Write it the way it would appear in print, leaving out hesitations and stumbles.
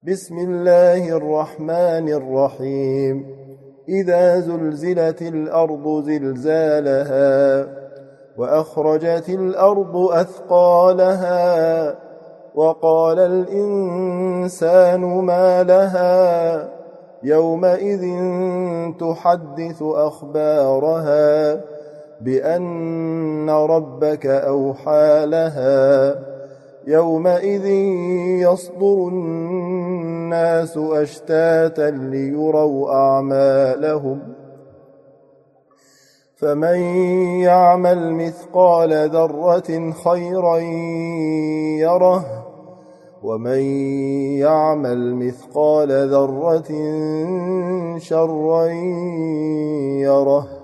بسم الله الرحمن الرحيم إذا زلزلت الأرض زلزالها وأخرجت الأرض أثقالها وقال الإنسان ما لها يومئذ تحدث أخبارها بأن ربك أوحى لها يومئذ يصدر الناس أشتاتا ليروا أعمالهم فمن يعمل مثقال ذرة خيرا يره ومن يعمل مثقال ذرة شرا يره